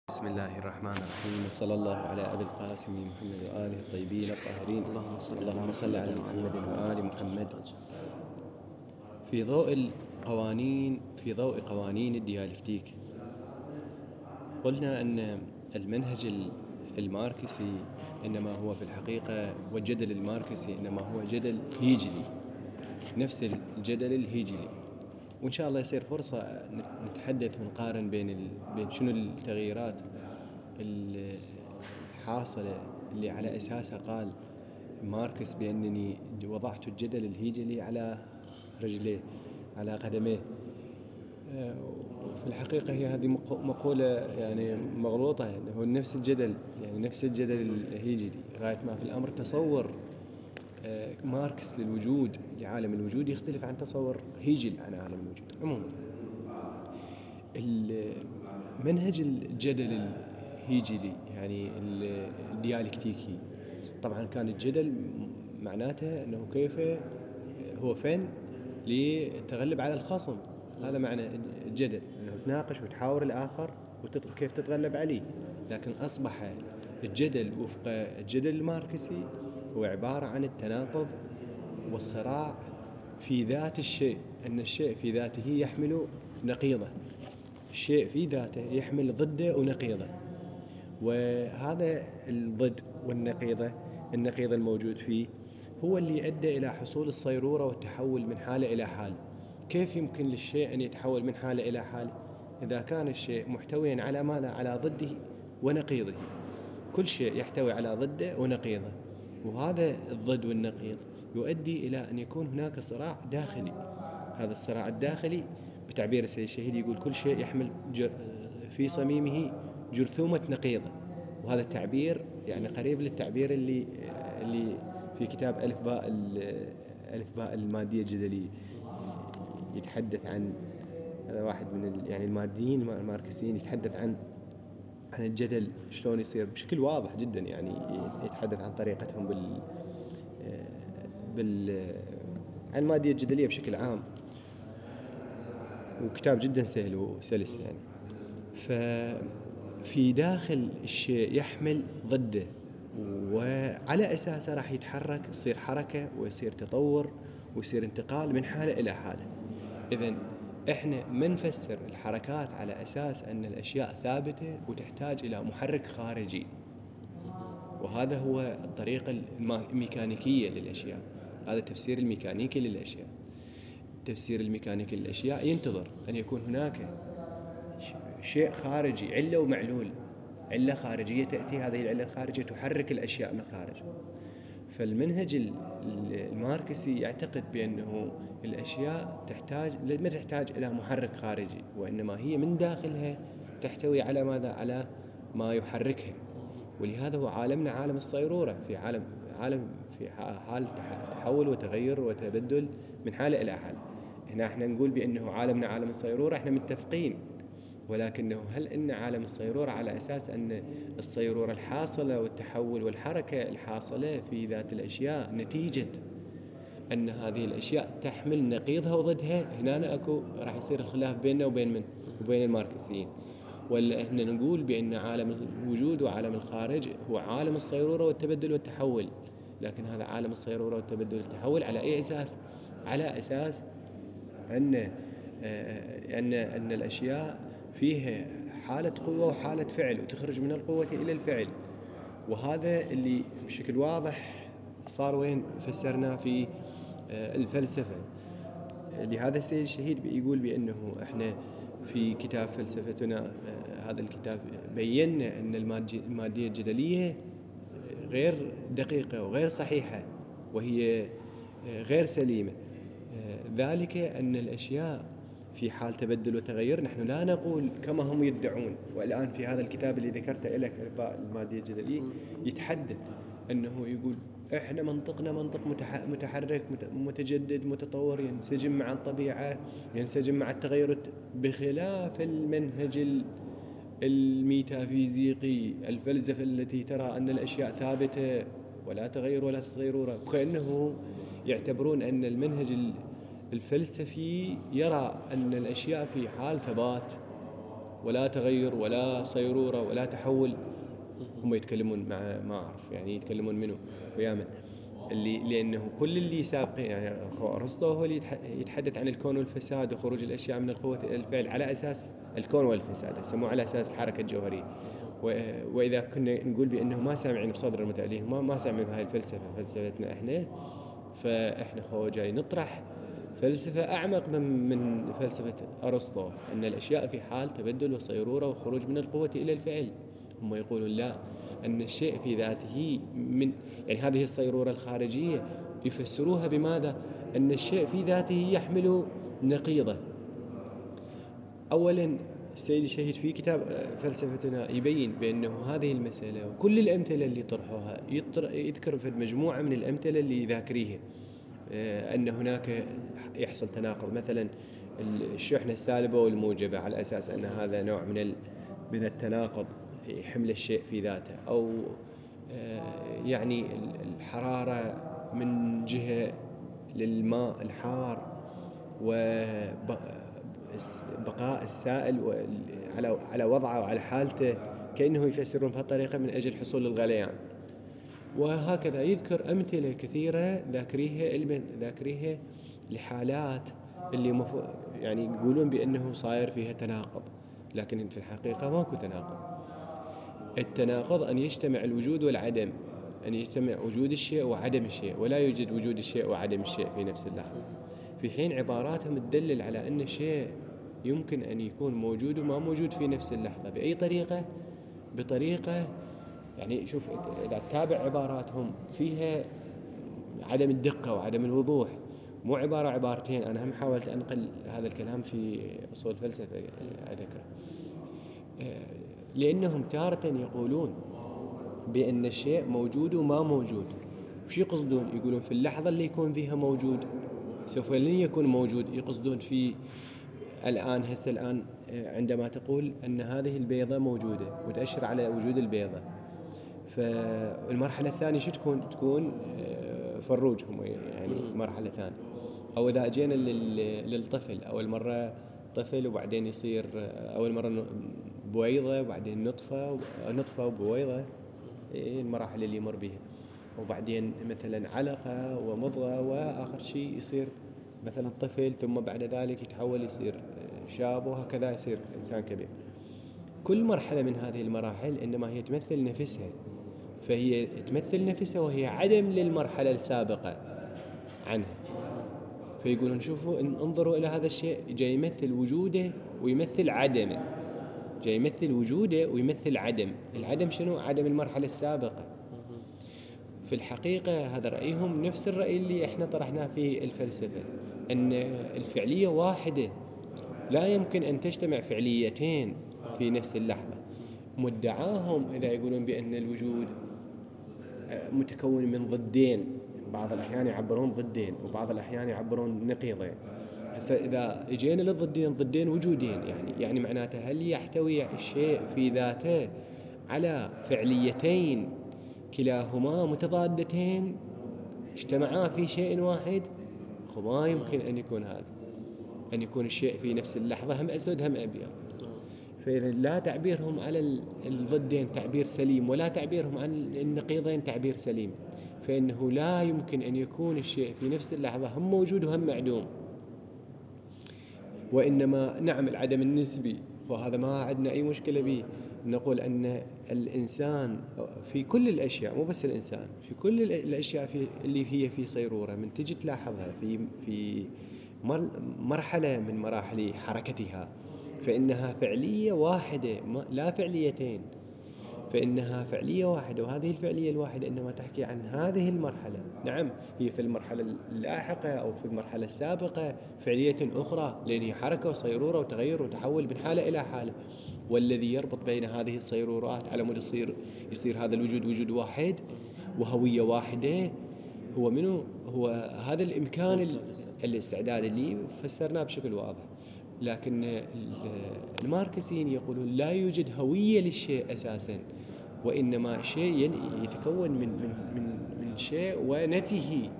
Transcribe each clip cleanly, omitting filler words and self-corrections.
بسم الله الرحمن الرحيم، وصلى الله على أبي القاسم محمد وآله الطيبين الطاهرين. اللهم صل على محمد وآل محمد. في ضوء قوانين الديالكتيك، قلنا أن المنهج الماركسي إنما هو في الحقيقة، والجدل الماركسي إنما هو جدل هيجلي، نفس الجدل الهيجلي. وإن شاء الله يصير فرصة نتحدث ونقارن بين شنو التغييرات الحاصلة اللي على أساسها قال ماركس بأنني وضعت الجدل الهيجلي على رجليه، على قدميه. في الحقيقة هي هذه مقولة يعني مغلوطة، هو نفس الجدل، يعني نفس الجدل الهيجلي غاية ما في الأمر. تصور ماركس للوجود، لعالم الوجود، يختلف عن تصور هيجل عن عالم الوجود. عموما منهج الجدل الهيجلي يعني الديالكتيكي، طبعا كان الجدل معناته أنه كيف هو فن لتغلب على الخصم. هذا معنى الجدل، أنه تناقش وتحاور الآخر وكيف تتغلب عليه. لكن أصبح الجدل وفق الجدل الماركسي هو عبارة عن التناقض والصراع في ذات الشيء، أن الشيء في ذاته يحمل نقيضه، الشيء في ذاته يحمل ضده ونقيضه، وهذا الضد والنقيضة، النقيض الموجود فيه هو اللي أدى إلى حصول الصيرورة والتحول من حالة إلى حال. كيف يمكن للشيء أن يتحول من حالة إلى حال إذا كان الشيء محتويا على ماذا؟ على ضده ونقيضه. كل شيء يحتوي على ضده ونقيضه، وهذا الضد والنقيض يؤدي إلى أن يكون هناك صراع داخلي. هذا الصراع الداخلي بتعبير السيد الشهيد يقول كل شيء يحمل في صميمه جرثومة نقيضة، وهذا التعبير يعني قريب للتعبير اللي في كتاب ألف باء المادية الجدلية، يتحدث عن هذا واحد من يعني الماديين الماركسيين، يتحدث عن الجدل شلون يصير بشكل واضح جدا، يعني يتحدث عن طريقتهم عن المادية الجدلية بشكل عام، وكتاب جدا سهل وسلس يعني. ففي داخل الشيء يحمل ضده، وعلى أساسه راح يتحرك، يصير حركة ويصير تطور ويصير انتقال من حالة إلى حالة. إذن إحنا ما نفسر الحركات على أساس أن الأشياء ثابتة وتحتاج إلى محرك خارجي، وهذا هو الطريقة الميكانيكية للأشياء. هذا التفسير الميكانيكي للأشياء. التفسير الميكانيكي للأشياء ينتظر أن يكون هناك شيء خارجي، علة ومعلول، علة خارجية تأتي، هذه العلة الخارجية تحرك الأشياء من خارج. فالمنهج الماركسي يعتقد بأنه الأشياء ما تحتاج إلى محرك خارجي، وإنما هي من داخلها تحتوي على ماذا؟ على ما يحركها. ولهذا هو عالمنا عالم الصيرورة، في حال تحول وتغير وتبدل من حالة إلى حالة. هنا احنا نقول بأنه عالمنا عالم الصيرورة، احنا متفقين، ولكنه هل إن عالم الصيرورة على أساس أن الصيرورة الحاصلة والتحول والحركة الحاصلة في ذات الأشياء نتيجة أن هذه الأشياء تحمل نقيضها وضدها؟ هنا أكو راح يصير الخلاف بيننا وبين الماركسيين. ولا إحنا نقول بأن عالم الوجود وعالم الخارج هو عالم الصيرورة والتبدل والتحول، لكن هذا عالم الصيرورة والتبدل والتحول على أي أساس؟ على أساس أن الأشياء فيها حالة قوة وحالة فعل، وتخرج من القوة إلى الفعل. وهذا اللي بشكل واضح صار وين فسرنا في الفلسفة. لهذا السيد الشهيد يقول بأنه إحنا في كتاب فلسفتنا، هذا الكتاب بيّنا أن المادية الجدلية غير دقيقة وغير صحيحة، وهي غير سليمة. ذلك أن الأشياء في حال تبدل وتغير، نحن لا نقول كما هم يدعون. والآن في هذا الكتاب اللي ذكرته لك المادية الجدلية يتحدث أنه يقول إحنا منطقنا منطق متحرك متجدد متطور، ينسجم مع الطبيعة، ينسجم مع التغير، بخلاف المنهج الميتافيزيقي الفلسفة التي ترى أن الأشياء ثابتة ولا تغير ولا تصيرورة. وكأنه يعتبرون أن المنهج الفلسفي يرى أن الأشياء في حال ثبات ولا تغير ولا صيرورة ولا تحول. هم يتكلمون مع ما أعرف يعني يتكلمون منه ويا من اللي، لأنه كل اللي سابق يعني أرسطو هو اللي يتحدث عن الكون والفساد وخروج الأشياء من القوة إلى الفعل على أساس الكون والفساد، يسموه على أساس الحركة الجوهرية. وإذا كنا نقول بأنه ما سامعين بصدر المتعلين، ما سامعين بهاي الفلسفة فلسفتنا إحنا، فإحنا جاي نطرح فلسفة أعمق من فلسفة أرسطو، أن الأشياء في حال تبدل وصيرورة وخروج من القوة إلى الفعل. هم يقولون لا، أن الشيء في ذاته من يعني هذه الصيرورة الخارجية يفسروها بماذا؟ أن الشيء في ذاته يحمل نقيضة. أولا السيد الشهيد في كتاب فلسفتنا يبين بأنه هذه المسألة وكل الأمثلة اللي طرحوها يذكر في مجموعة من الأمثلة اللي ذاكريها أن هناك يحصل تناقض، مثلا الشحنة السالبة والموجبة، على أساس أن هذا نوع من التناقض حمل الشيء في ذاته، أو يعني الحرارة من جهة للماء الحار وبقاء السائل على وضعه وعلى حالته، كأنه يفسرون بهالطريقة من أجل حصول الغليان. وهكذا يذكر أمثلة كثيرة ذاكريها لحالات اللي يعني يقولون بأنه صاير فيها تناقض، لكن في الحقيقة ماكو تناقض. التناقض أن يجتمع الوجود والعدم، أن يجتمع وجود الشيء وعدم الشيء، ولا يوجد وجود الشيء وعدم الشيء في نفس اللحظة، في حين عباراتهم تدلل على أن الشيء يمكن أن يكون موجود وما موجود في نفس اللحظة بأي طريقة، بطريقة يعني شوف إذا تتابع عباراتهم فيها عدم الدقة وعدم الوضوح، مو عبارتين. أنا هم حاولت أنقل هذا الكلام في أصول الفلسفة أذكره، لأنهم تارة يقولون بأن الشيء موجود وما موجود. وش يقصدون؟ يقولون في اللحظة اللي يكون فيها موجود سوف لن يكون موجود. يقصدون في الآن عندما تقول أن هذه البيضة موجودة وتأشر على وجود البيضة، فالمرحلة الثانية شو تكون فروج هم يعني مرحلة ثانية. أو إذا أجينا للطفل، أول مرة طفل وبعدين يصير أول مرة بويضة وبعدين نطفة وبويضة، المراحل اللي يمر بها، وبعدين مثلا علقة ومضغة، وآخر شيء يصير مثلا طفل، ثم بعد ذلك يتحول يصير شاب، وهكذا يصير إنسان كبير. كل مرحلة من هذه المراحل إنما هي تمثل نفسها، فهي تمثل نفسها وهي عدم للمرحلة السابقة عنها. فيقولون شوفوا انظروا إلى هذا الشيء، جاي يمثل وجوده ويمثل عدمه، جاي يمثل وجوده ويمثل العدم شنو؟ عدم المرحلة السابقة. في الحقيقة هذا رأيهم نفس الرأي اللي احنا طرحناه في الفلسفة، أن الفعلية واحدة، لا يمكن أن تجتمع فعليتين في نفس اللحظة. مدعاهم إذا يقولون بأن الوجود متكون من ضدين، بعض الأحيان يعبرون ضدين وبعض الأحيان يعبرون نقيضين. هسه إذا اجينا للضدين، ضدين وجودين، يعني معناته هل يحتوي الشيء في ذاته على فعليتين كلاهما متضادتين اجتمعا في شيء واحد؟ ما يمكن أن يكون هذا، أن يكون الشيء في نفس اللحظة هم أسود هم أبيض. فإذا لا تعبيرهم على الضدين تعبير سليم، ولا تعبيرهم عن النقيضين تعبير سليم، فإنه لا يمكن أن يكون الشيء في نفس اللحظة هم موجود وهم معدوم. وإنما نعم العدم النسبي، وهذا ما عندنا أي مشكلة به، نقول أن الإنسان في كل الأشياء، مو بس الإنسان، في كل الأشياء اللي هي في صيرورة، من تجي تلاحظها في مرحلة من مراحل حركتها، فإنها فعلية واحدة لا فعليتين، فإنها فعلية واحدة، وهذه الفعلية الواحدة إنما تحكي عن هذه المرحلة. نعم هي في المرحلة اللاحقة أو في المرحلة السابقة فعلية أخرى، لأن هي حركة وصيرورة وتغير وتحول من حالة إلى حالة، والذي يربط بين هذه الصيرورات على مود يصير هذا الوجود وجود واحد وهوية واحدة، هو منو؟ هو هذا الإمكان الاستعداد اللي فسرناه بشكل واضح. لكن الماركسيين يقولون لا يوجد هوية للشيء أساساً، وإنما شيء يتكون من شيء ونفيه.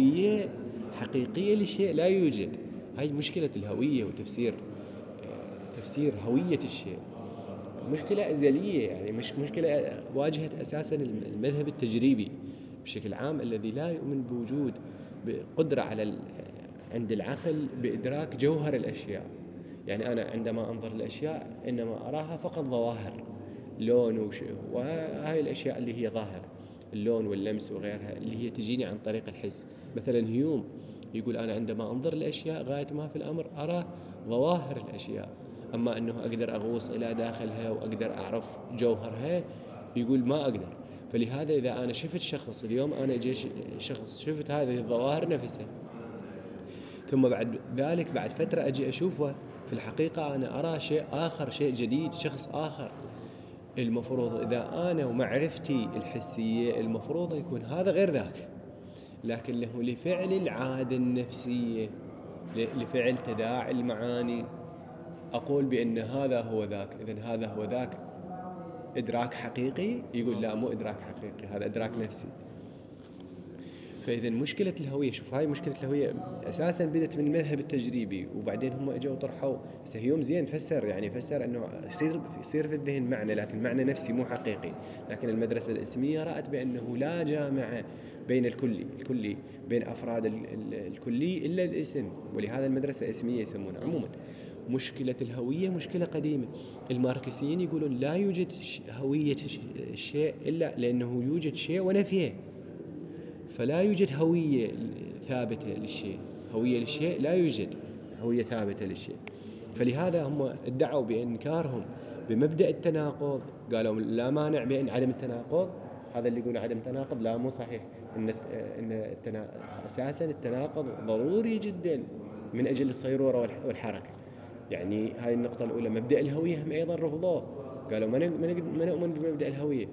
هوية حقيقية للشيء لا يوجد. هاي مشكلة الهوية وتفسير تفسير هوية الشيء مشكلة أزلية، يعني مش مشكلة واجهت أساسا المذهب التجريبي بشكل عام الذي لا يؤمن بوجود بقدرة على عند العقل بإدراك جوهر الأشياء. يعني أنا عندما أنظر الأشياء إنما أراها فقط ظواهر، لون وهاي الأشياء اللي هي ظاهرة، اللون واللمس وغيرها اللي هي تجيني عن طريق الحس. مثلا هيوم يقول أنا عندما أنظر الأشياء غاية ما في الأمر أرى ظواهر الأشياء، أما أنه أقدر أغوص إلى داخلها وأقدر أعرف جوهرها يقول ما أقدر. فلهذا إذا أنا شفت شخص اليوم، أنا شخص شفت هذه الظواهر نفسها، ثم بعد ذلك بعد فترة أجي أشوفه في الحقيقة أنا أرى شيء آخر، شيء جديد، شخص آخر. المفروض إذا أنا ومعرفتي الحسية المفروض يكون هذا غير ذاك، لكن له لفعل العادة النفسية، لفعل تداعي المعاني، أقول بأن هذا هو ذاك. إذن هذا هو ذاك إدراك حقيقي؟ يقول لا، مو إدراك حقيقي، هذا إدراك نفسي. فإذا مشكلة الهوية، شوف هاي مشكلة الهوية أساساً بدت من المذهب التجريبي، وبعدين هم اجوا طرحوا هيوم زين فسر، يعني فسر أنه يصير في الذهن معنى، لكن معنى نفسي مو حقيقي. لكن المدرسة الإسمية رأت بأنه لا جامع بين الكلي بين أفراد الكلي إلا الاسم، ولهذا المدرسة الإسمية يسمونها. عموماً مشكلة الهوية مشكلة قديمة. الماركسيين يقولون لا يوجد هوية الشيء إلا لأنه يوجد شيء ونفيه، فلا يوجد هوية ثابتة للشيء. هوية للشيء لا يوجد هوية ثابتة للشيء. فلهذا هم ادعوا بإنكارهم بمبدأ التناقض، قالوا لا مانع بين عدم التناقض. هذا اللي يقول عدم التناقض لا، مو صحيح. أساسا التناقض ضروري جدا من أجل الصيرورة والحركة. يعني هاي النقطة الأولى. مبدأ الهوية هم أيضا رفضوه، قالوا ما نؤمن بمبدأ الهوية.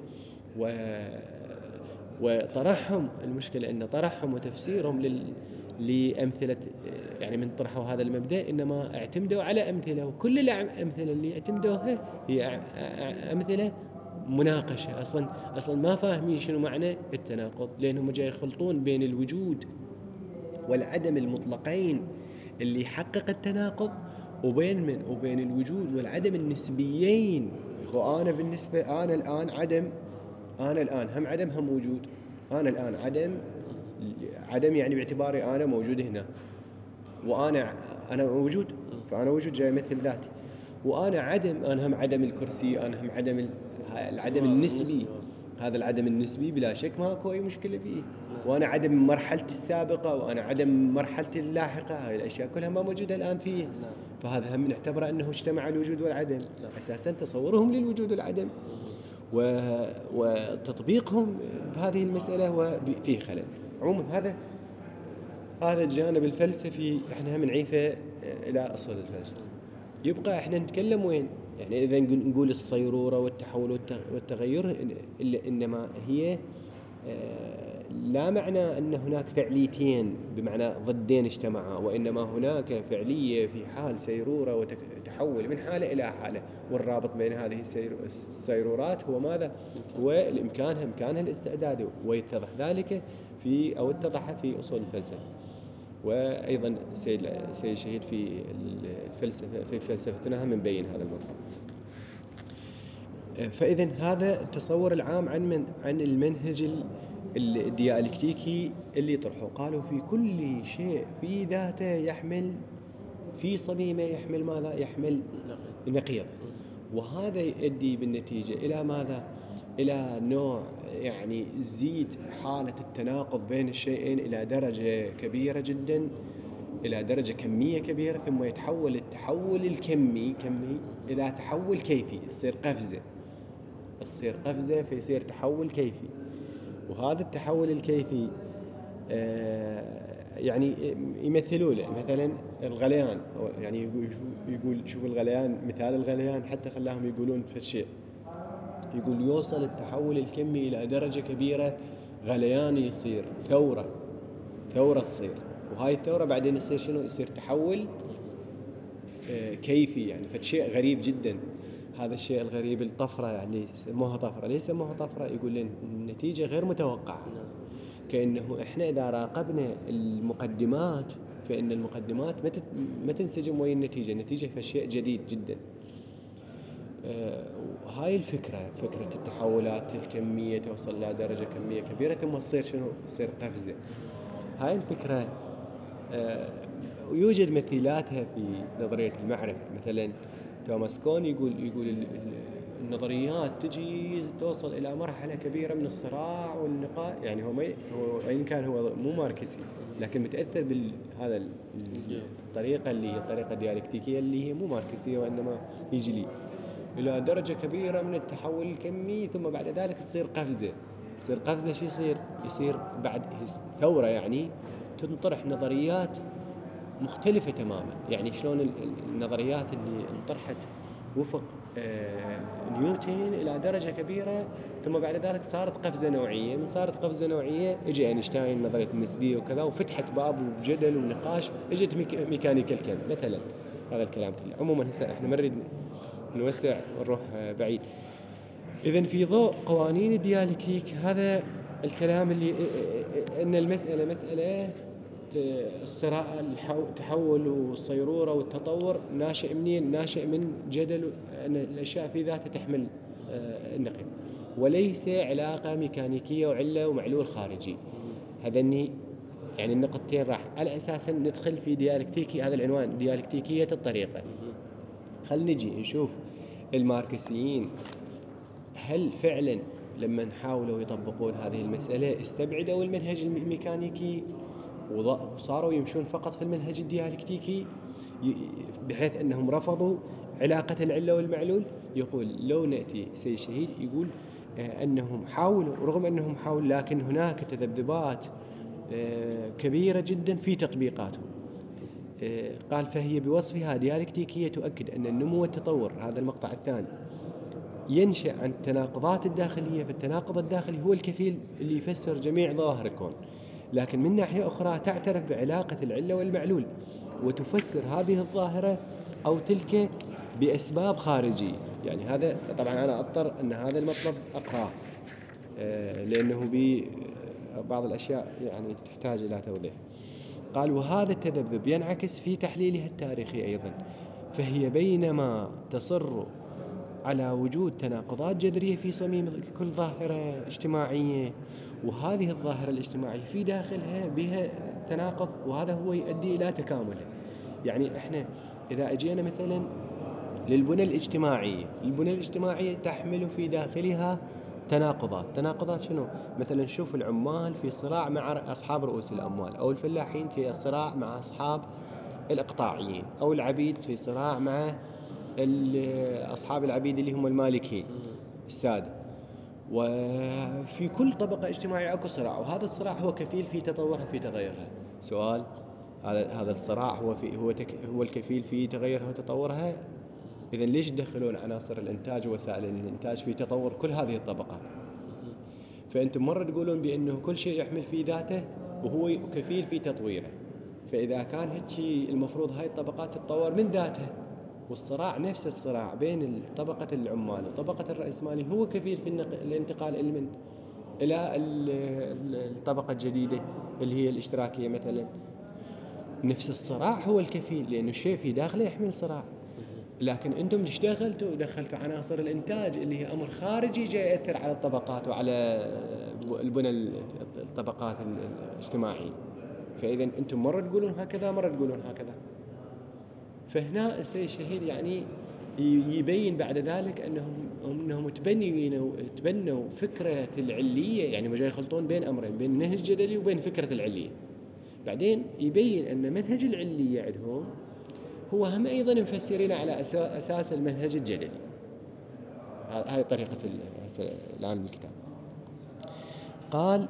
وطرحهم المشكلة أن طرحهم وتفسيرهم لأمثلة، يعني من طرحوا هذا المبدأ إنما اعتمدوا على أمثلة، وكل الأمثلة اللي اعتمدوها هي أمثلة مناقشة. أصلا ما فاهمين شنو معنى التناقض، لأنهم جاي يخلطون بين الوجود والعدم المطلقين اللي يحقق التناقض، وبين الوجود والعدم النسبيين. أنا بالنسبة أنا الآن عدم، أنا الآن هم عدم هم وجود. أنا الآن عدم يعني باعتباري أنا موجود هنا، وأنا وجود، فأنا وجود جاي مثل ذاتي. وأنا عدم، أنا هم عدم الكرسي، أنا هم عدم العدم النسبي. هذا العدم النسبي بلا شك ما أكو أي مشكلة فيه. وأنا عدم مرحلتي السابقة، وأنا عدم مرحلتي اللاحقة. هاي الأشياء كلها ما موجودة الآن فيه. فهذا هم نعتبره أنه اجتمع الوجود والعدم. أساسا تصورهم للوجود والعدم وتطبيقهم بهذه المسألة وفيه خلل. عموما هذا الجانب الفلسفي احنا هم نعيفه إلى أصل الفلسفة. يبقى احنا نتكلم وين؟ يعني إذا نقول الصيرورة والتحول والتغير، إنما هي لا معنى أن هناك فعليتين بمعنى ضدين اجتمعا، وإنما هناك فعلية في حال سيرورة وتحول من حالة إلى حالة. والرابط بين هذه السيرورات هو ماذا؟ هو إمكانها الاستعداد، ويتضح ذلك اتضح في أصول الفلسفة. وأيضا سيد الشهيد في الفلسفة، في فلسفتنا هم مبين هذا المفهوم. فإذا هذا التصور العام عن المنهج الديالكتيكي اللي طرحوا. قالوا في كل شيء في ذاته يحمل، في صميمه يحمل ماذا؟ يحمل نقيض. وهذا يؤدي بالنتيجة إلى ماذا؟ إلى نوع يعني زيد حالة التناقض بين الشيئين إلى درجة كبيرة جدا، إلى درجة كمية كبيرة، ثم يتحول التحول الكمي إلى تحول كيفي. يصير قفزة فيصير تحول كيفي. وهذا التحول الكيفي يعني يمثلوا له مثلا الغليان، يعني يقول شوف الغليان، مثال الغليان حتى خلاهم يقولون في الشيء، يقول يوصل التحول الكمي إلى درجة كبيرة، غليان يصير ثورة تصير، وهاي الثورة بعدين يصير شنو؟ يصير تحول كيفي. يعني فشيء غريب جدا. هذا الشيء الغريب الطفرة، يعني سموها طفرة. ليش سموها طفرة؟ يقول لنا النتيجة غير متوقعة. كأنه إحنا إذا راقبنا المقدمات فإن المقدمات ما تنسجم ويا النتيجة فشيء جديد جدا. وهاي الفكرة، فكرة التحولات الكمية توصل إلى درجة كمية كبيرة ثم تصير تصير قفزة. هاي الفكرة ويوجد مثيلاتها في نظرية المعرفة. مثلا توماس كون يقول النظريات تجي توصل إلى مرحلة كبيرة من الصراع والنقاش. يعني هو وإن كان هو مو ماركسي لكن متأثر بهذا الطريقة اللي هي الطريقة الديالكتيكية اللي هي مو ماركسية، وإنما يجي لي إلى درجة كبيرة من التحول الكمي ثم بعد ذلك تصير قفزة. شو يصير بعد ثورة، يعني تنطرح نظريات مختلفة تماما. يعني شلون النظريات اللي انطرحت وفق نيوتن إلى درجة كبيرة ثم بعد ذلك صارت قفزة نوعية. من صارت قفزة نوعية اجى أينشتاين نظرية النسبية وكذا، وفتحت باب وجدل ونقاش، اجت ميكانيكا الكم مثلا. هذا الكلام كله عموما هسه احنا ما نريد نوسع ونروح بعيد. إذن في ضوء قوانين الديالكتيك هذا الكلام اللي أن المسألة مسألة الصراع، التحول والصيرورة والتطور ناشئ منين؟ ناشئ من جدل أن الأشياء في ذاتها تحمل النقل، وليس علاقة ميكانيكية وعلة ومعلول خارجي. هذني يعني النقطتين راح على أساسا ندخل في ديالكتيكي. هذا العنوان ديالكتيكية الطريقة. خل نجي نشوف الماركسيين هل فعلا لما حاولوا يطبقون هذه المسألة استبعدوا المنهج الميكانيكي وصاروا يمشون فقط في المنهج الديالكتيكي، بحيث أنهم رفضوا علاقة العلة والمعلول. يقول لو نأتي سيد شهيد يقول أنهم حاولوا، رغم أنهم حاولوا لكن هناك تذبذبات كبيرة جدا في تطبيقاتهم. قال فهي بوصفها ديالكتيكية تؤكد أن النمو والتطور، هذا المقطع الثاني، ينشأ عن التناقضات الداخلية. فالتناقض الداخلي هو الكفيل اللي يفسر جميع ظواهر الكون، لكن من ناحية أخرى تعترف بعلاقة العلة والمعلول وتفسر هذه الظاهرة أو تلك بأسباب خارجية. يعني هذا طبعا أنا أضطر أن هذا المطلب أقرأه لأنه بعض الأشياء يعني تحتاج إلى توضيح. قال وهذا التذبذب ينعكس في تحليلها التاريخي أيضا، فهي بينما تصر على وجود تناقضات جذرية في صميم كل ظاهرة اجتماعية، وهذه الظاهرة الاجتماعية في داخلها بها تناقض، وهذا هو يؤدي إلى تكامله. يعني إحنا إذا أجينا مثلا للبنى الاجتماعية، البنى الاجتماعية تحمل في داخلها تناقضات شنو؟ مثلا نشوف العمال في صراع مع أصحاب رؤوس الأموال، أو الفلاحين في صراع مع أصحاب الإقطاعيين، أو العبيد في صراع مع أصحاب العبيد اللي هم المالكين السادة. وفي كل طبقة اجتماعية أكو صراع، وهذا الصراع هو كفيل في تطورها في تغيرها. سؤال، هذا الصراع هو الكفيل في تغيرها وتطورها. إذن ليش تدخلون عناصر الإنتاج ووسائل الإنتاج في تطور كل هذه الطبقات؟ فأنتم مرة تقولون بأنه كل شيء يحمل في ذاته وهو كفيل في تطويره. فإذا كان هيك المفروض هاي الطبقات تتطور من ذاتها، والصراع نفس الصراع بين طبقة العمال وطبقة الرأسمالي هو كفيل في الانتقال إلى الطبقة الجديدة اللي هي الاشتراكية مثلا. نفس الصراع هو الكفيل، لأنه الشيء في داخله يحمل صراع. لكن أنتم ليش دخلتوا عناصر الإنتاج اللي هي أمر خارجي جاي يأثر على الطبقات وعلى البنى الطبقات الاجتماعية. فإذا أنتم مرة تقولون هكذا مرة تقولون هكذا. فهنا السيد الشهيد يعني يبين بعد ذلك أنهم تبنوا فكرة العلية. يعني جاي يخلطون بين أمرين، بين منهج الجدلي وبين فكرة العلية. بعدين يبين أن منهج العلية عندهم هو هم أيضا مفسرين على أساس المنهج الجدلي. هذه طريقة الآن الكتاب. قال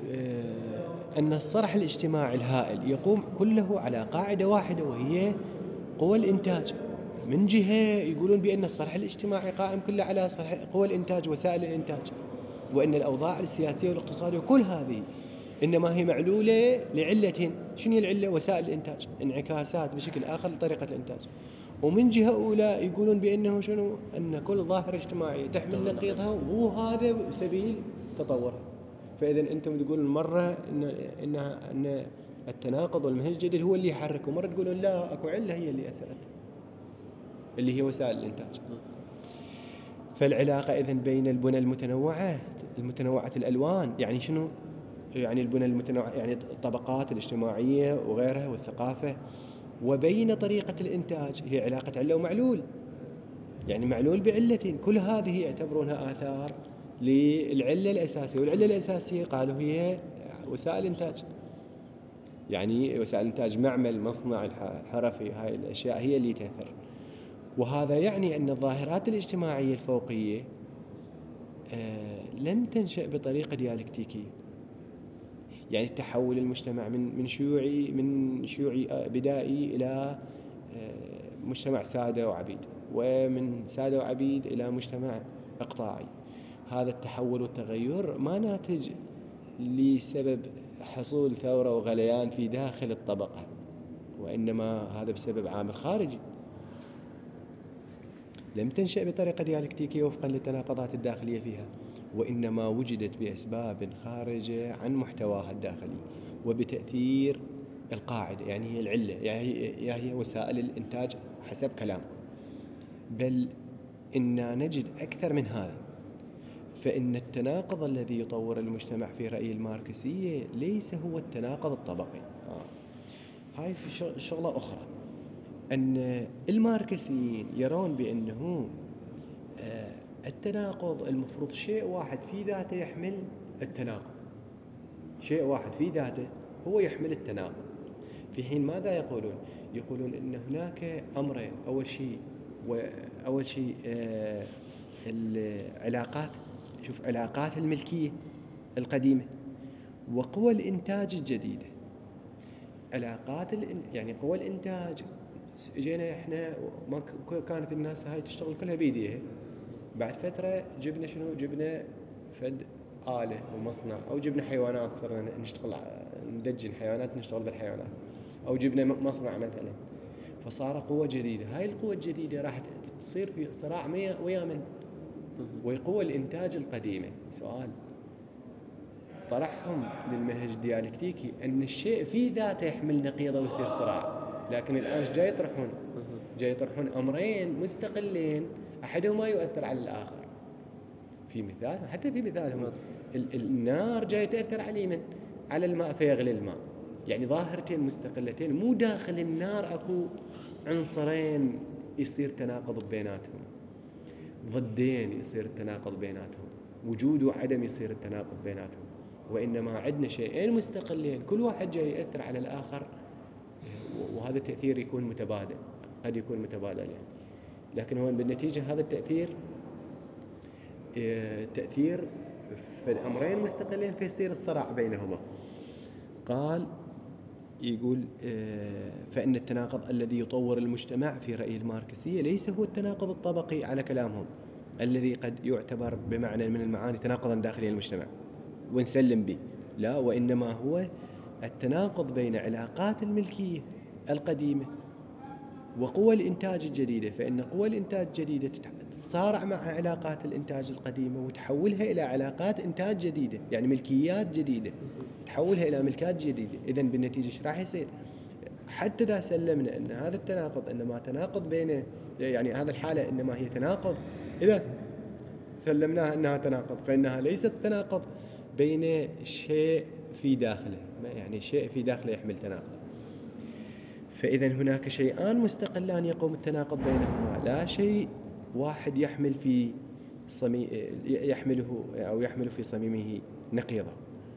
أن الصرح الاجتماعي الهائل يقوم كله على قاعدة واحدة، وهي قوى الإنتاج. من جهة يقولون بأن الصرح الاجتماعي قائم كله على صرح قوى الإنتاج وسائل الإنتاج، وأن الأوضاع السياسية والاقتصادية وكل هذه إنما هي معلولة لعلة. شنو هي العلة؟ وسائل الإنتاج، انعكاسات بشكل آخر لطريقة الإنتاج. ومن جهة أولى يقولون بأنه شنو؟ أن كل ظاهرة اجتماعية تحمل نقيضها، وهذا سبيل تطورها. فإذا أنتم تقولون مرة أن التناقض والمنهج الجديد هو اللي يحرك، ومرة تقولون لا أكو علة هي اللي أثرت، اللي هي وسائل الإنتاج. فالعلاقة إذن بين البنى المتنوعة الألوان، يعني شنو؟ يعني البنى المتنوعة يعني الطبقات الاجتماعية وغيرها والثقافة، وبين طريقة الإنتاج، هي علاقة علة ومعلول، يعني معلول بعلة، كل هذه يعتبرونها آثار للعلة الأساسية، والعلة الأساسية قالوا هي وسائل إنتاج، يعني وسائل إنتاج معمل مصنع الحرفي، هاي الأشياء هي اللي تأثر. وهذا يعني أن الظاهرات الاجتماعية الفوقية لم تنشأ بطريقة ديالكتيكية، يعني تحول المجتمع من شيوعي بدائي إلى مجتمع سادة وعبيد، ومن سادة وعبيد إلى مجتمع إقطاعي. هذا التحول والتغير ما ناتج لسبب حصول ثورة وغليان في داخل الطبقة، وإنما هذا بسبب عامل خارجي. لم تنشأ بطريقة ديالكتيكية وفقا للتناقضات الداخلية فيها، وإنما وجدت بأسباب خارجة عن محتواها الداخلي وبتأثير القاعدة، يعني هي العلة، يعني هي وسائل الإنتاج حسب كلامكم. بل إننا نجد أكثر من هذا، فإن التناقض الذي يطور المجتمع في رأي الماركسية ليس هو التناقض الطبقي. هاي في شغلة أخرى، أن الماركسيين يرون بأنه التناقض المفروض شيء واحد في ذاته يحمل التناقض، شيء واحد في ذاته هو يحمل التناقض. في حين ماذا يقولون؟ يقولون أن هناك أمرين، أول شيء العلاقات، شوف علاقات الملكية القديمة وقوى الإنتاج الجديدة. يعني قوى الإنتاج، جينا إحنا ما كانت الناس هاي تشتغل كلها بيديها، بعد فترة جبنا شنو؟ جبنا فد آلة ومصنع، أو جبنا حيوانات صرنا نشتغل، ندجن حيوانات نشتغل بالحيوانات، أو جبنا مصنع مثلا، فصار قوة جديدة. هاي القوة الجديدة راح تصير في صراع ويا من؟ وقوى الإنتاج القديمة. سؤال طرحهم للمنهج الديالكتيكي أن الشيء في ذاته يحمل نقيضة ويصير صراع، لكن الآن ايش جاي يطرحون؟ جاي يطرحون أمرين مستقلين أحدهما يؤثر على الآخر. في مثال، حتى في مثالهم النار جاي تأثر على من؟ على الماء فيغلي الماء، يعني ظاهرتين مستقلتين، مو داخل النار أكو عنصرين يصير تناقض بيناتهم، ضدين يصير التناقض بيناتهم، وجود وعدم يصير التناقض بيناتهم، وإنما عندنا شيئين مستقلين كل واحد جاي يأثر على الآخر، وهذا التأثير يكون متبادل، قد يكون متبادل يعني. لكن هو بالنتيجة هذا التأثير في الأمرين مستقلين، فيصير الصراع بينهما. يقول فإن التناقض الذي يطور المجتمع في رأي الماركسية ليس هو التناقض الطبقي على كلامهم، الذي قد يعتبر بمعنى من المعاني تناقضا داخلي المجتمع ونسلم به، لا، وإنما هو التناقض بين علاقات الملكية القديمة وقوى الإنتاج الجديدة. فإن قوى الإنتاج الجديدة تتصارع مع علاقات الإنتاج القديمة وتحولها إلى علاقات إنتاج جديدة، يعني ملكيات جديدة تحولها إلى ملكات جديدة. إذن بالنتيجة إيش راح يصير؟ حتى إذا سلمنا أن هذا التناقض إنما تناقض بين، يعني هذا الحالة إنما هي تناقض، إذا سلمناها أنها تناقض، فإنها ليست تناقض بين شيء في داخله، يعني شيء في داخله يحمل تناقض. فإذا هناك شيئان مستقلان يقوم التناقض بينهما، لا شيء واحد يحمل في صميمه نقيضة.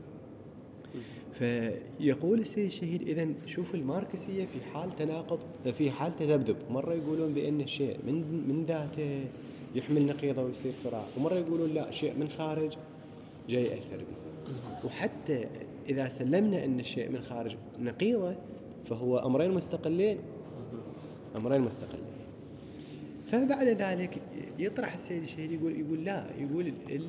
فيقول السيد الشهيد إذن شوف الماركسية في حال تناقض، في حال تذبذب، مرة يقولون بأن الشيء من ذاته يحمل نقيضة ويصير صراع، ومرة يقولون لا، شيء من خارج جاي يأثر به. وحتى إذا سلمنا أن الشيء من خارج نقيضة، فهو أمرين مستقلين. فبعد ذلك يطرح السيد الشهيد يقول لا، يقول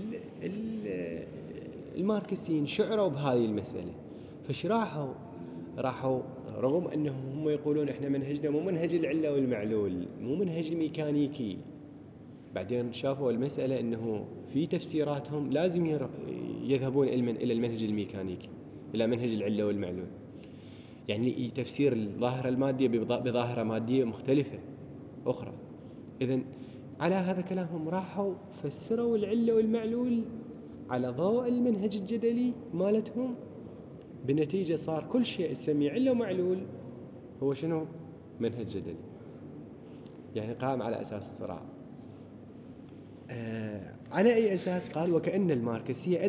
الماركسيين شعروا بهذه المسألة، فش راحوا رغم أنهم هم يقولون إحنا منهجنا مو منهج العلة والمعلول، مو منهج ميكانيكي، بعدين شافوا المسألة أنه في تفسيراتهم لازم يذهبون إلى المنهج الميكانيكي، إلى منهج العلة والمعلول. يعني تفسير الظاهرة المادية بظاهرة مادية مختلفة أخرى. إذن على هذا كلامهم راحوا فسروا العلة والمعلول على ضوء المنهج الجدلي مالتهم، بالنتيجة صار كل شيء يسميه علة ومعلول هو شنو؟ منهج جدلي، يعني قام على أساس الصراع. على أي أساس؟ قال وكأن الماركسية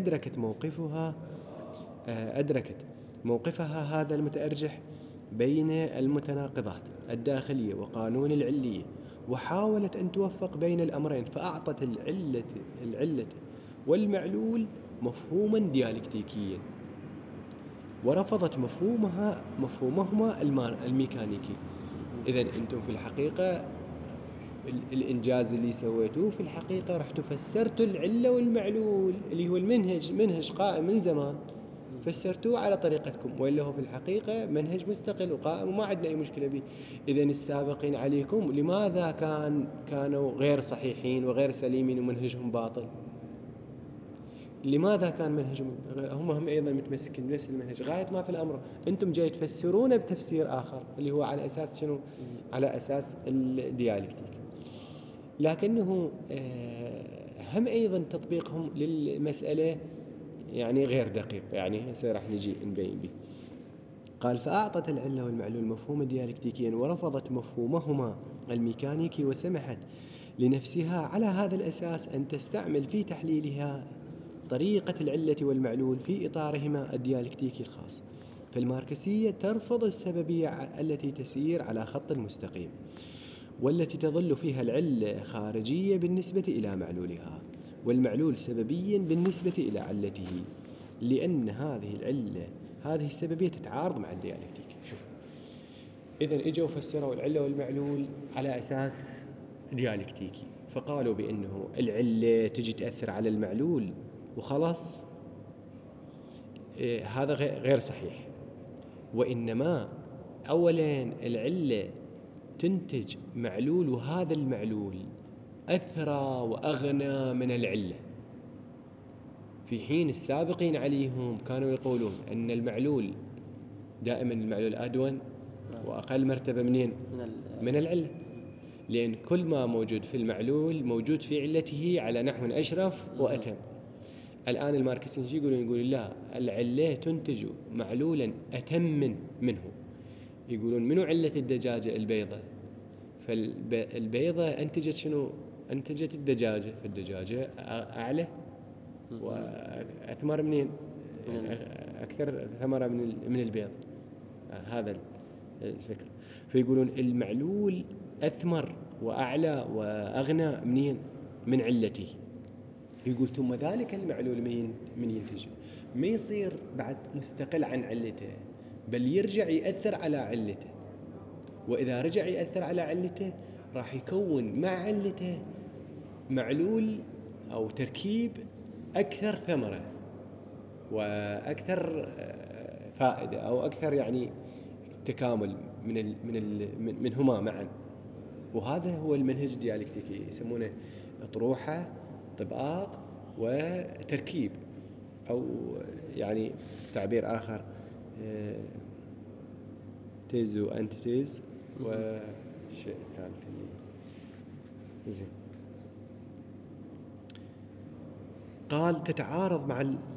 أدركت موقفها هذا المتأرجح بين المتناقضات الداخلية وقانون العلية، وحاولت أن توفق بين الأمرين، فأعطت العلة والمعلول مفهوما ديالكتيكيا، ورفضت مفهومهما الميكانيكي. إذن أنتم في الحقيقة الإنجاز اللي سويتوه في الحقيقة رحتوا فسرتوا العلة والمعلول اللي هو منهج قائم من زمان، فسرتوه على طريقتكم، وإلا هو في الحقيقة منهج مستقل وقائم وما عندنا أي مشكلة به. إذن السابقين عليكم لماذا كانوا غير صحيحين وغير سليمين ومنهجهم باطل؟ لماذا كان منهجهم هم أيضا متمسكين بنفس المنهج؟ غاية ما في الأمر أنتم جاي تفسرونه بتفسير آخر اللي هو على أساس شنو؟ على أساس الديالكتيك. لكنه هم أيضا تطبيقهم للمسألة يعني غير دقيق، يعني راح نجي نبين به. قال فأعطت العلة والمعلول مفهوما ديالكتيكيا ورفضت مفهومهما الميكانيكي، وسمحت لنفسها على هذا الأساس أن تستعمل في تحليلها طريقة العلة والمعلول في إطارهما الديالكتيكي الخاص. فالماركسية ترفض السببية التي تسير على خط مستقيم، والتي تظل فيها العلة خارجية بالنسبة إلى معلولها، والمعلول سببيا بالنسبة إلى علته، لأن هذه السببية تتعارض مع الديالكتيك. شوف، إذن إجوا فسروا العلة والمعلول على أساس ديالكتيكي، فقالوا بأنه العلة تجي تأثر على المعلول وخلاص. هذا غير صحيح، وإنما أولا العلة تنتج معلول، وهذا المعلول أثرى وأغنى من العلة، في حين السابقين عليهم كانوا يقولون أن المعلول دائما المعلول أدون وأقل مرتبة من العلة، لأن كل ما موجود في المعلول موجود في علته على نحو أشرف وأتم. الآن الماركسيين يقولون لا، العلة تنتج معلولا أتم منه. يقولون منو علة الدجاجة؟ البيضة. فالبيضة أنتجت شنو؟ أنتجت الدجاجة، فالدجاجة أعلى وأثمر منين؟ أكثر ثمرة من البيض. هذا الفكر. فيقولون المعلول أثمر وأعلى وأغنى منين؟ من علته. يقول ثم ذلك المعلول من ينتج ما يصير بعد مستقل عن علته، بل يرجع يأثر على علته، وإذا رجع يأثر على علته راح يكون مع علته معلول أو تركيب أكثر ثمرة وأكثر فائدة، أو أكثر يعني تكامل منهما معا. وهذا هو المنهج الديالكتيكي، يسمونه أطروحة، طباق، وتركيب، أو يعني تعبير آخر تيز وأنتيتيز وشيء ثالث. زين، قال تتعارض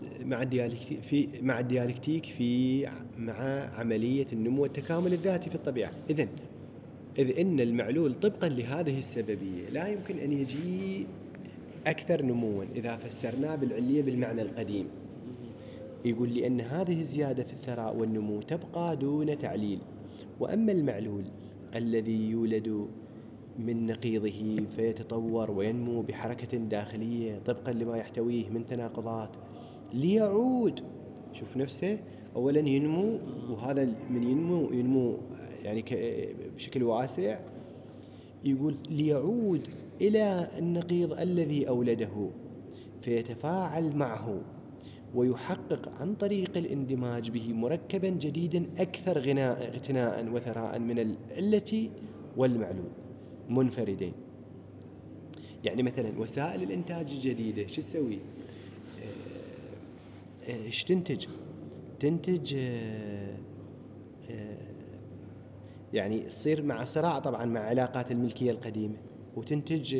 مع الديالكتيك مع عملية النمو والتكامل الذاتي في الطبيعة. إذ إن المعلول طبقا لهذه السببية لا يمكن أن يجي أكثر نموا إذا فسرناه بالعلية بالمعنى القديم. يقول لأن هذه الزيادة في الثراء والنمو تبقى دون تعليل، وأما المعلول الذي يولد من نقيضه فيتطور وينمو بحركة داخلية طبقا لما يحتويه من تناقضات ليعود، شوف نفسه أولا ينمو، وهذا من ينمو يعني بشكل واسع، يقول ليعود إلى النقيض الذي أولده فيتفاعل معه ويحقق عن طريق الاندماج به مركبا جديدا أكثر اغتناء وثراء من العلة والمعلول منفردين. يعني مثلا وسائل الإنتاج الجديدة شو تسوي؟ ايش تنتج يعني تصير مع صراع طبعا مع علاقات الملكية القديمة، وتنتج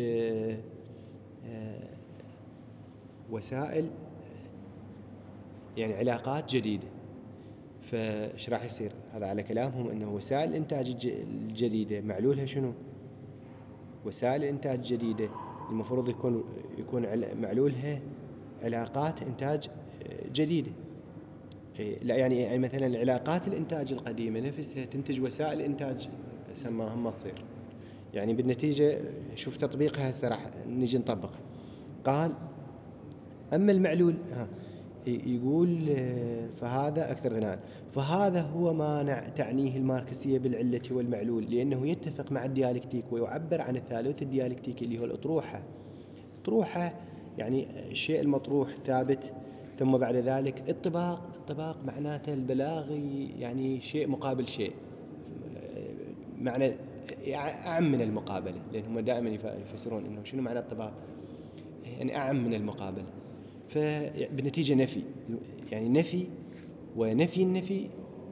وسائل يعني علاقات جديدة. فايش راح يصير؟ هذا على كلامهم انه وسائل الانتاج الجديدة معلولها شنو؟ وسائل الانتاج الجديدة المفروض يكون معلولها علاقات انتاج جديدة. لا يعني مثلا علاقات الانتاج القديمة نفسها تنتج وسائل انتاج سماها ما تصير. يعني بالنتيجة شوف تطبيقها هسه راح نجي نطبقها. قال أما المعلول يقول فهذا أكثر غناء، فهذا هو ما تعنيه الماركسية بالعلة والمعلول، لأنه يتفق مع الديالكتيك ويعبر عن الثالوث الديالكتيكي اللي هو الأطروحة. أطروحة يعني الشيء المطروح ثابت، ثم بعد ذلك الطباق معناته البلاغي، يعني شيء مقابل شيء، معنى أعم من المقابلة، لأنهم دائما يفسرون إنه شنو معنى الطباق، يعني أعم من المقابلة. فبالنتيجة نفي، يعني نفي ونفي النفي،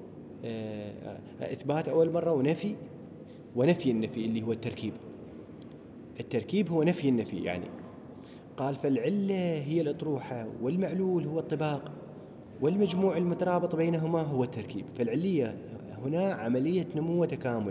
إثبات أول مرة ونفي النفي اللي هو التركيب هو نفي النفي يعني. قال فالعلة هي الأطروحة، والمعلول هو الطباق، والمجموع المترابط بينهما هو التركيب. فالعلية هنا عملية نمو وتكامل،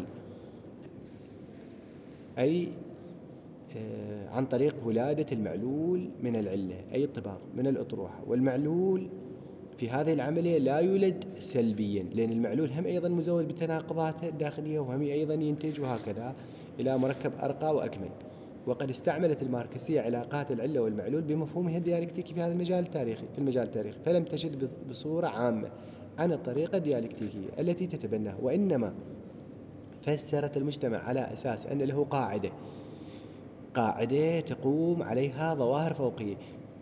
أي عن طريق ولادة المعلول من العلة أي الطباق من الأطروحة. والمعلول في هذه العملية لا يولد سلبيا، لأن المعلول هم أيضا مزود بتناقضاته الداخلية، وهم أيضا ينتج، وهكذا إلى مركب أرقى وأكمل. وقد استعملت الماركسية علاقات العلة والمعلول بمفهومها الديالكتيكي في هذا المجال التاريخي، فلم تشد بصورة عامة عن الطريقة الديالكتيكية التي تتبناها، وإنما فسرت المجتمع على أساس أن له قاعدة تقوم عليها ظواهر فوقية.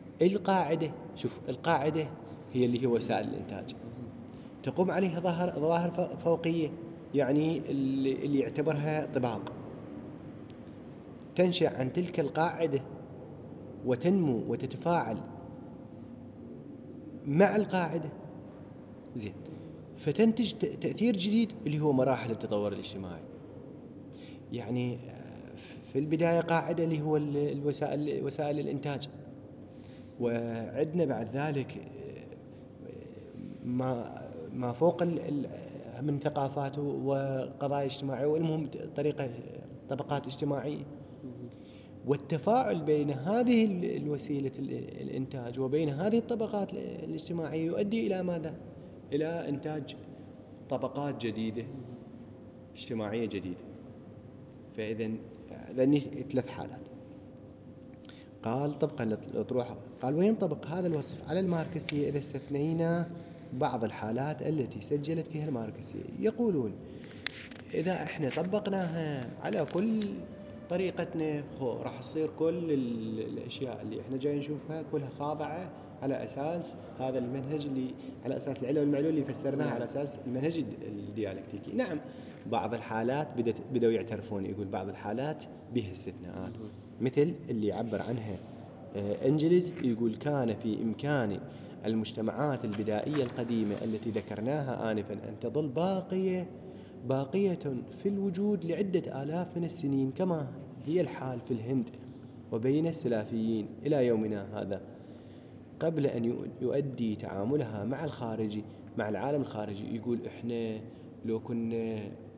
القاعدة هي اللي هي وسائل الإنتاج، تقوم عليها ظواهر فوقية، يعني اللي يعتبرها طباق، تنشأ عن تلك القاعدة وتنمو وتتفاعل مع القاعدة، زين، فتنتج تأثير جديد اللي هو مراحل التطور الاجتماعي. يعني في البداية قاعدة اللي هو وسائل الإنتاج، وعندنا بعد ذلك ما فوق من ثقافات وقضايا اجتماعية، والمهم طبقات اجتماعية، والتفاعل بين هذه الوسيلة الإنتاج وبين هذه الطبقات الاجتماعية يؤدي إلى ماذا؟ إلى إنتاج طبقات جديدة اجتماعية جديدة. فإذا ذني 3 حالات. قال طبقا للأطروحة، قال وينطبق هذا الوصف على الماركسية إذا استثنينا بعض الحالات التي سجلت فيها الماركسية. يقولون إذا إحنا طبقناها على كل طريقتنا راح تصير كل الأشياء اللي إحنا جاي نشوفها كلها خاضعة على أساس هذا المنهج، اللي على أساس العلة والمعلول اللي فسرناها على أساس المنهج الديالكتيكي. نعم بعض الحالات بدأوا يعترفون، يقول بعض الحالات بها استثناءات، مثل اللي يعبر عنها أنجلز، يقول كان في إمكان المجتمعات البدائية القديمة التي ذكرناها آنفا أن تظل باقية في الوجود لعدة آلاف من السنين، كما هي الحال في الهند وبين السلافيين إلى يومنا هذا، قبل أن يؤدي تعاملها مع العالم الخارجي. يقول إحنا لو كنا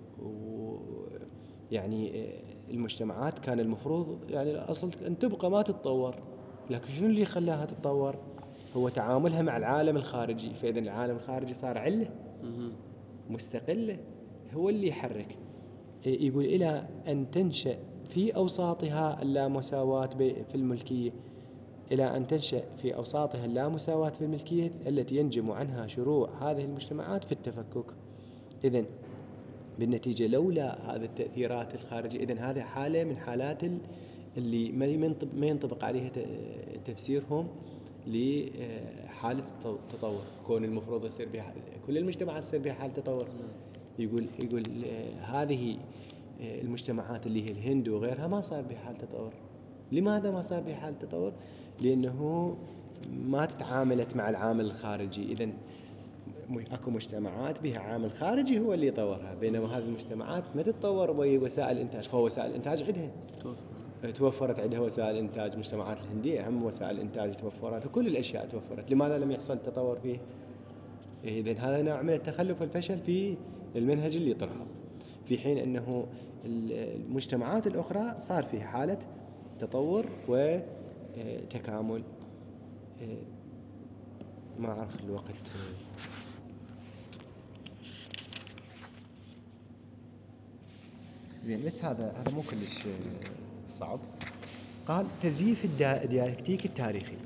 يعني المجتمعات كان المفروض يعني الأصل أن تبقى ما تتطور، لكن شنو اللي خلاها تتطور؟ هو تعاملها مع العالم الخارجي. فإذا العالم الخارجي صار علة مستقلة، هو اللي يحرك. يقول إلى أن تنشأ في أوساطها اللامساواة في الملكية، إلى أن تنشأ في أوساطها اللامساواة في الملكية التي ينجم عنها شروع هذه المجتمعات في التفكك. إذن بالنتيجة لولا هذه التأثيرات الخارجية، إذن هذه حالة من حالات اللي ما ينطبق عليها تفسيرهم لحالة التطور، كون المفروض يصير بها كل المجتمعات تصير بها حالة تطور. يقول هذه المجتمعات اللي هي الهند وغيرها ما صار بها حالة تطور. لماذا ما صار بها حالة تطور؟ لأنه ما تتعاملت مع العامل الخارجي. إذن اكو مجتمعات بها عامل خارجي هو اللي يطورها، بينما هذه المجتمعات ما تتطور بوسائل الانتاج. خو وسائل الانتاج عندها توفرت، عندها وسائل انتاج. المجتمعات الهنديه هم وسائل الانتاج توفرت وكل الاشياء توفرت، لماذا لم يحصل تطور فيه؟ اذا هذا نوع من التخلف والفشل في المنهج اللي طرحه، في حين انه المجتمعات الاخرى صار فيها حاله تطور وتكامل. ما أعرف الوقت. زين، بس هذا مو كلش صعب. قال تزييف الديالكتيك التاريخي.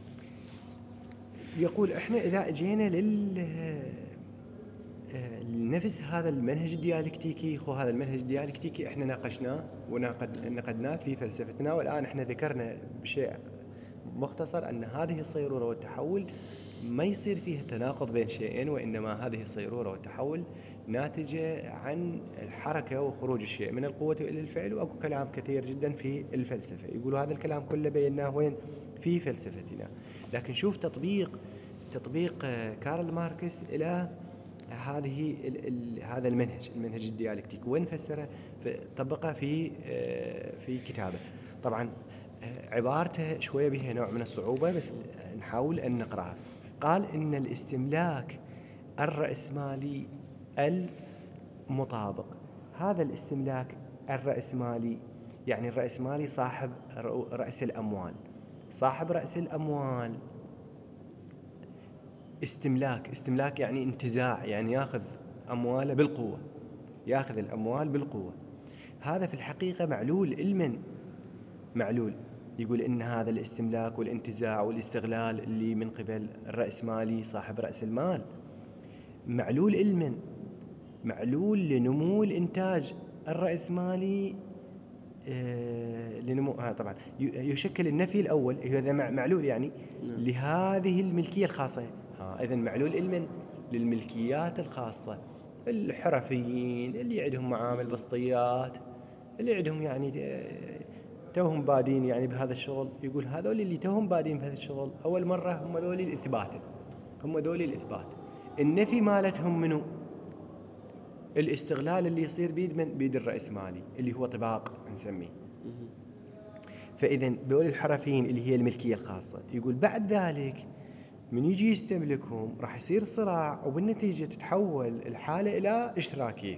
يقول احنا اذا اجينا لنفس هذا المنهج الديالكتيكي، هذا المنهج الديالكتيكي احنا ناقشناه ونقدناه في فلسفتنا، والان احنا ذكرنا بشيء مختصر ان هذه الصيرورة والتحول ما يصير فيها تناقض بين شيئين، وإنما هذه الصيرورة والتحول ناتجة عن الحركة وخروج الشيء من القوة إلى الفعل. وأكو كلام كثير جدا في الفلسفة يقولوا هذا الكلام كله بيناه وين؟ في فلسفتنا. لكن شوف تطبيق كارل ماركس إلى هذا المنهج الديالكتيكي، وين فسره؟ طبقه في كتابه. طبعا عبارته شوية بها نوع من الصعوبة، بس نحاول أن نقرأها. قال إن الاستملاك الرأسمالي المطابق، هذا الاستملاك الرأسمالي يعني الرأسمالي صاحب رأس الأموال، صاحب رأس الأموال. استملاك يعني انتزاع، يعني ياخذ أمواله بالقوة، ياخذ الأموال بالقوة. هذا في الحقيقة معلول علما، معلول. يقول إن هذا الاستملاك والانتزاع والاستغلال اللي من قبل الرأسمالي صاحب رأس المال معلول علما، معلول لنمو الإنتاج الرأسمالي. لنمو طبعا يشكل النفي الأول، هذا معلول يعني لهذه الملكية الخاصة. إذن معلول علما للملكيات الخاصة، الحرفيين اللي عندهم معامل بسطيات، اللي عندهم يعني توهم بادين يعني بهذا الشغل. يقول هذول اللي توهم بادين بهذا الشغل أول مرة هم ذول الإثبات، هم ذول الإثبات. النفي مالتهم منه الاستغلال اللي يصير بيد الرأسمالي اللي هو طباق نسميه. فإذن ذول الحرفيين اللي هي الملكية الخاصة، يقول بعد ذلك من يجي يستملكهم راح يصير صراع، وبالنتيجة تتحول الحالة إلى اشتراكية،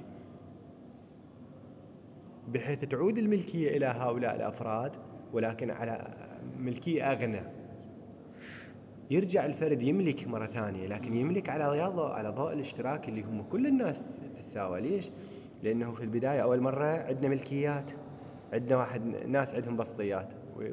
بحيث تعود الملكية إلى هؤلاء الأفراد ولكن على ملكية أغنى. يرجع الفرد يملك مرة ثانية، لكن يملك على ضوء الاشتراك اللي هم كل الناس تساوى. ليش؟ لأنه في البداية أول مرة عندنا ملكيات، عندنا ناس عندهم بسطيات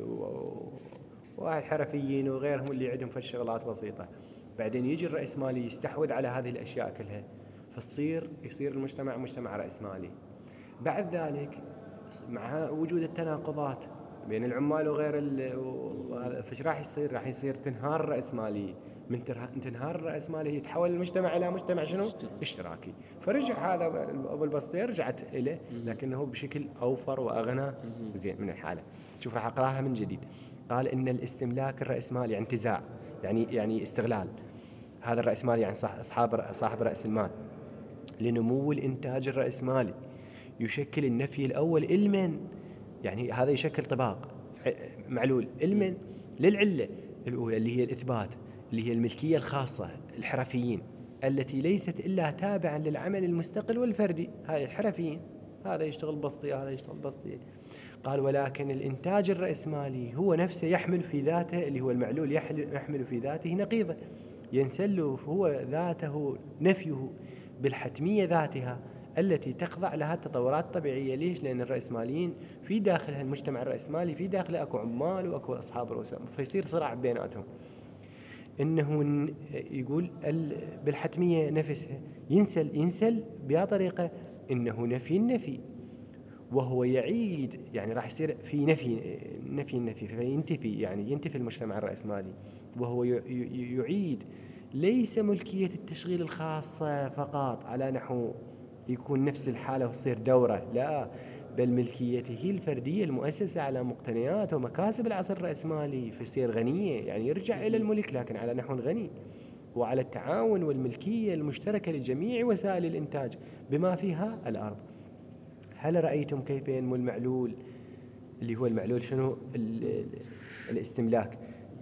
واحد حرفيين وغيرهم اللي عندهم في الشغلات بسيطة. بعدين يجي الرأسمالي يستحوذ على هذه الأشياء كلها، يصير المجتمع مجتمع رأسمالي. بعد ذلك مع وجود التناقضات بين العمال وغير فايش راح يصير؟ راح يصير تنهار الرأسمالية. من تنهار الرأسمالية يتحول المجتمع إلى مجتمع شنو؟ اشتراكي. فرجع هذا أبو البسطية رجعت إليه، لكنه بشكل أوفر وأغنى زين من الحالة. شوف راح أقراها من جديد. قال إن الاستملاك الرأسمالي انتزاع يعني استغلال، هذا الرأسمالي يعني صاحب رأس المال، لنمو الإنتاج الرأسمالي يشكل النفي الأول علما، يعني هذا يشكل طباق معلول علما للعلة الأولى اللي هي الإثبات، اللي هي الملكية الخاصة الحرفيين التي ليست إلا تابعا للعمل المستقل والفردي. هاي الحرفيين، هذا يشتغل بسطي هذا يشتغل بسطي. قال ولكن الإنتاج الرأسمالي هو نفسه يحمل في ذاته، اللي هو المعلول يحمل في ذاته نقيضة، ينسل هو ذاته نفيه بالحتمية ذاتها التي تخضع لها التطورات الطبيعية. ليش؟ لأن الرأسماليين في داخل المجتمع الرأسمالي في داخله أكو عمال وأكو أصحاب رؤوس، فيصير صراع بيناتهم. إنه يقول بالحتمية نفسها ينسل بها طريقة إنه نفي، وهو يعيد يعني راح يصير في نفي فينتفي، يعني ينتفي المجتمع الرأسمالي، وهو يعيد ليس ملكية التشغيل الخاصة فقط على نحو يكون نفس الحالة ويصير دورة، لا، بل ملكيته الفردية المؤسسة على مقتنيات ومكاسب العصر الرأسمالي، فيصير غنية، يعني يرجع إلى الملك لكن على نحو غني. وعلى التعاون والملكية المشتركة لجميع وسائل الإنتاج بما فيها الأرض. هل رأيتم كيف ينمو المعلول، اللي هو المعلول شنو؟ الاستملاك،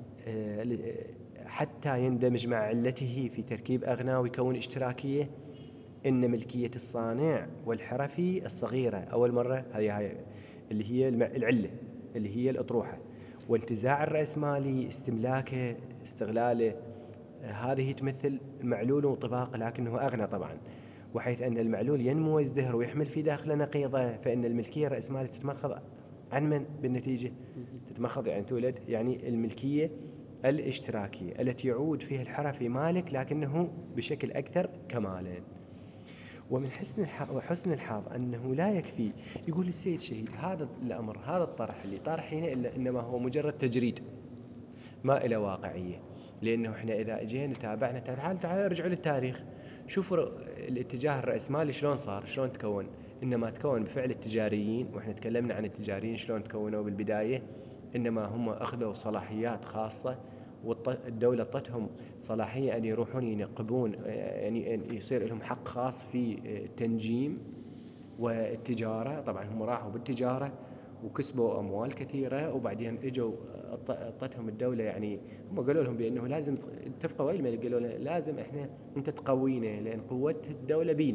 حتى يندمج مع علته في تركيب أغنى ويكون اشتراكية؟ إن ملكية الصانع والحرفي الصغيرة أول مرة هي اللي هي العلة اللي هي الأطروحة، وانتزاع الرأسمالي استملاكه استغلاله، هذه تمثل المعلول وطباق لكنه أغنى طبعا. وحيث أن المعلول ينمو ويزدهر ويحمل في داخله نقيضة، فإن الملكية الرأسمالية تتمخض عن من بالنتيجة؟ تتمخض يعني تولد يعني الملكية الاشتراكية التي يعود فيها الحرفي مالك لكنه بشكل أكثر كمالا. ومن حسن الحظ أنه لا يكفي، يقول السيد شهيد، هذا الأمر هذا الطرح اللي طرح هنا إلا إنما هو مجرد تجريد ما إلى واقعية. لأنه إحنا إذا أجينا تابعنا تعالوا ارجعوا للتاريخ، شوفوا الاتجاه الرأسمالي شلون صار، شلون تكون. إنما تكون بفعل التجاريين، وإحنا تكلمنا عن التجاريين شلون تكونوا بالبداية. إنما هم أخذوا صلاحيات خاصة، والدولة اعطتهم صلاحية أن يروحون ينقبون، يعني أن يصير لهم حق خاص في التنجيم والتجارة. طبعا هم راحوا بالتجارة وكسبوا أموال كثيرة، وبعدين إجوا اعطتهم الدولة، يعني هم قالوا لهم بأنه لازم اتفقوا ويا الملك، قالوا له لازم إحنا أنت تقوينا، لأن قوة الدولة بينا،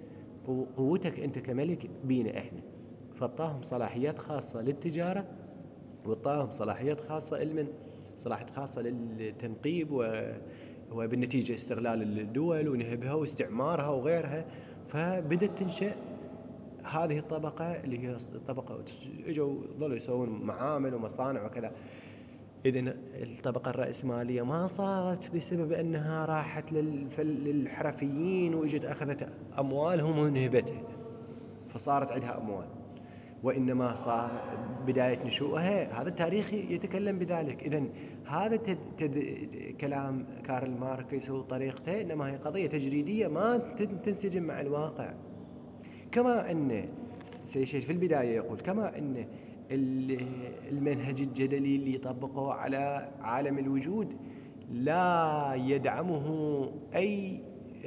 قوتك أنت كملك بينا إحنا. فاعطاهم صلاحيات خاصة للتجارة، واعطاهم صلاحيات خاصة صلاحيات خاصة للتنقيب وبالنتيجة استغلال الدول ونهبها واستعمارها وغيرها. فبدت تنشأ هذه الطبقة اللي هي طبقة، اجوا ظلوا يسوون معامل ومصانع وكذا. إذن الطبقة الرأسمالية ما صارت بسبب أنها راحت للحرفيين وإجت أخذت أموالهم ونهبتها فصارت عندها أموال، وإنما صار بداية نشوءها هذا التاريخ يتكلم بذلك. إذن هذا كلام كارل ماركس وطريقته، إنما هي قضية تجريدية ما تنسجم مع الواقع. كما أن في البداية يقول كما أن المنهج الجدلي اللي يطبقه على عالم الوجود لا يدعمه أي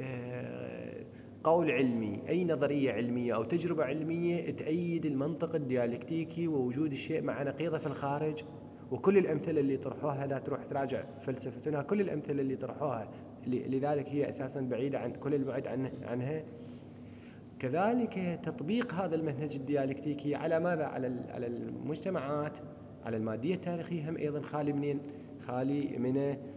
قول علمي، أي نظرية علمية أو تجربة علمية تأيد المنطق الديالكتيكي ووجود الشيء مع نقيضه في الخارج. وكل الأمثلة اللي طرحوها لا تروح تراجع فلسفتنا، كل الأمثلة اللي طرحوها لذلك هي أساسا بعيدة عن كل البعد عنها. كذلك تطبيق هذا المنهج الديالكتيكي على ماذا؟ على المجتمعات، على المادية التاريخية هم أيضا خالي من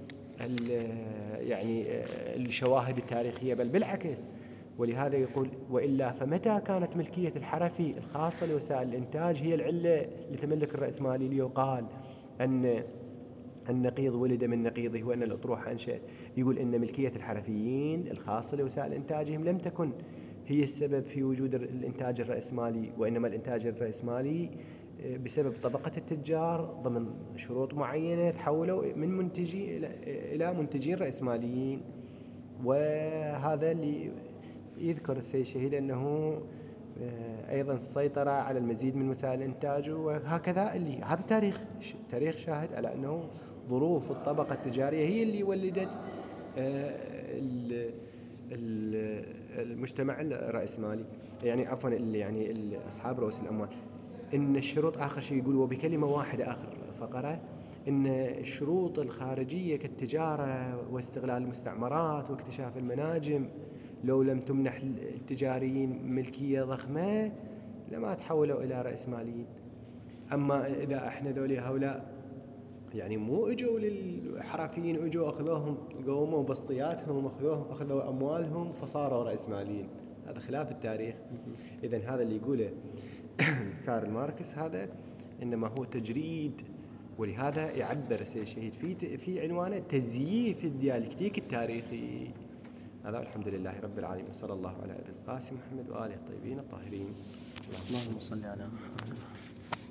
يعني الشواهد التاريخية، بل بالعكس. ولهذا يقول وإلا فمتى كانت ملكية الحرفي الخاصة لوسائل الإنتاج هي العلة لتملك الرأسمالي؟ ليقال أن النقيض ولد من نقيضه وأن الأطروحة أنشأت. يقول إن ملكية الحرفيين الخاصة لوسائل إنتاجهم لم تكن هي السبب في وجود الإنتاج الرأسمالي، وإنما الإنتاج الرأسمالي بسبب طبقة التجار ضمن شروط معينة تحولوا من منتجي إلى منتجين رأسماليين. وهذا اللي يذكر السيد شهيد أنه أيضا السيطرة على المزيد من وسائل الإنتاج، وهكذا اللي هذا تاريخ شاهد على أنه ظروف الطبقة التجارية هي اللي ولدت المجتمع الرأسمالي، يعني عفوا يعني أصحاب رؤوس الأموال. إن الشروط آخر شيء يقول وبكلمة واحدة آخر فقرة، إن الشروط الخارجية كالتجارة واستغلال المستعمرات واكتشاف المناجم لو لم تمنح التجاريين ملكية ضخمة لما تحولوا إلى رأسماليين. أما إذا إحنا ذولي هؤلاء يعني مو اجوا للحرفيين، اجوا اخذوهم قوموا بسطياتهم اخذوا اموالهم فصاروا رأسماليين، هذا خلاف التاريخ. اذا هذا اللي يقوله كارل ماركس هذا انما هو تجريد، ولهذا يعبر السيد الشهيد في عنوانه تزييف الديالكتيك التاريخي. هذا الحمد لله رب العالمين، صلى الله على ابي القاسم محمد واله الطيبين الطاهرين. اللهم صل على محمد.